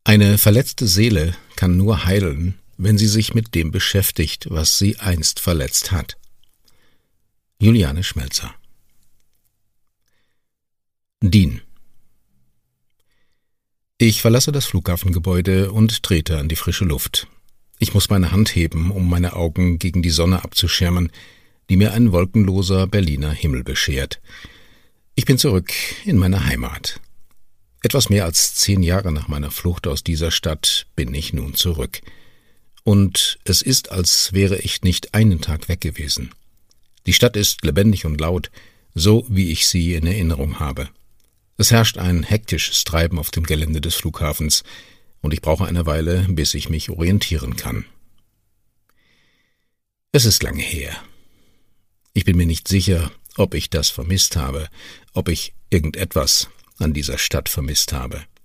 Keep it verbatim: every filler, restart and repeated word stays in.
Eine verletzte Seele kann nur heilen, wenn sie sich mit dem beschäftigt, was sie einst verletzt hat. Juliane Schmelzer. Dien. Ich verlasse das Flughafengebäude und trete an die frische Luft. Ich muss meine Hand heben, um meine Augen gegen die Sonne abzuschirmen, die mir ein wolkenloser Berliner Himmel beschert. Ich bin zurück in meine Heimat. Etwas mehr als zehn Jahre nach meiner Flucht aus dieser Stadt bin ich nun zurück. Und es ist, als wäre ich nicht einen Tag weg gewesen. Die Stadt ist lebendig und laut, so wie ich sie in Erinnerung habe. Es herrscht ein hektisches Treiben auf dem Gelände des Flughafens, und ich brauche eine Weile, bis ich mich orientieren kann. Es ist lange her. Ich bin mir nicht sicher, ob ich das vermisst habe, ob ich irgendetwas an dieser Stadt vermisst habe.